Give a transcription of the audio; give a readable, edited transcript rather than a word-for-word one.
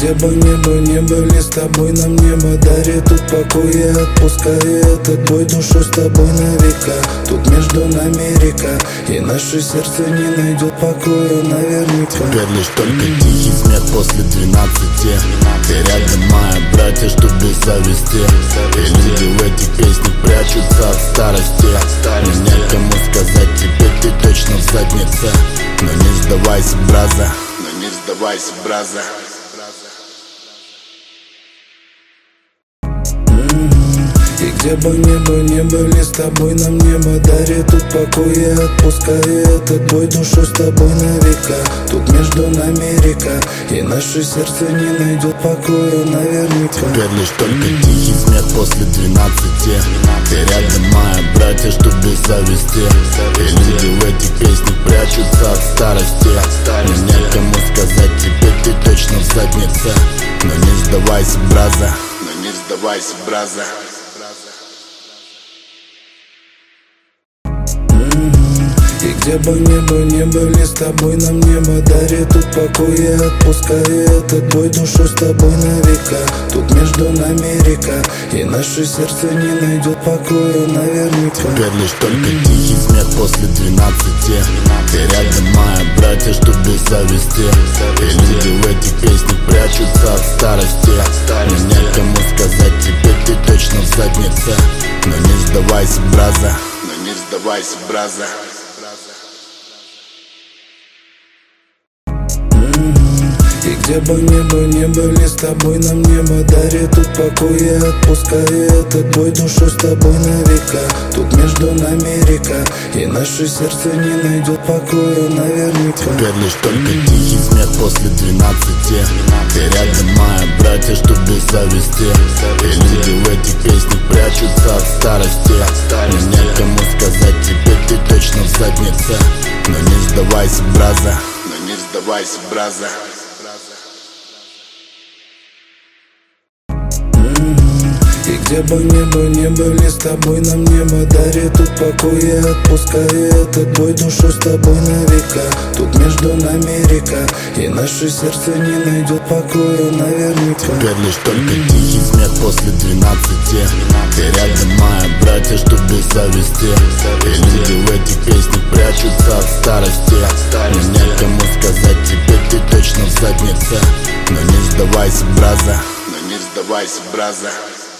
где бы не были, с тобой нам небо дарит тут покой и отпускай этот бой душу с тобой на века. Тут между нами река, и наше сердце не найдет покоя наверняка. Теперь лишь только тихий смех после 12. Ты рядом, моя братья, чтоб без зависти. И люди в этих песнях прячутся от старости. Мне некому сказать, теперь ты точно в заднице. Но не сдавайся, браза, но не сдавайся, браза. И где бы не были, с тобой нам небо дарит тут покой и отпускай этот бой душу с тобой на века. Тут между нами река, и наше сердце не найдет покоя наверняка. Теперь лишь только тихий смех после 12. Ты рядом, моя братья, чтоб без зависти. И люди в этих песнях прячутся от старости. Мне некому сказать, теперь ты точно в заднице. Но не сдавайся, браза, но не сдавайся, браза. И где бы не были, с тобой нам небо дарит тут покой и отпускай этот бой душу с тобой на века. Тут между нами река, и наше сердце не найдет покоя наверняка. Теперь лишь только тихий смех после 12. Ты рядом, моя братья, чтоб без зависти. И люди в этих песнях прячутся от старости. Мне некому сказать, теперь ты точно в заднице. Но не сдавайся, браза, но не сдавайся, браза. И где бы не были, с тобой нам небо дарит тут покой и отпускай этот бой душу с тобой на века. Тут между нами река, и наше сердце не найдет покоя наверняка. Теперь лишь только тихий смех после 12. Ты рядом, моя братья, чтоб без зависти. И люди в этих песнях прячутся от старости. Мне некому сказать, теперь ты точно в заднице. Но не сдавайся, браза, но не сдавайся, браза. И где бы не были, с тобой нам небо дарит тут покой и отпускай этот бой душу с тобой на века. Тут между нами река, и наше сердце не найдет покоя наверняка. Теперь лишь только тихий смех после 12. Ты рядом, моя братья, чтоб без зависти. И люди в этих песнях прячутся от старости. Мне некому сказать, теперь ты точно в заднице. Но не сдавайся, браза, но не сдавайся, браза.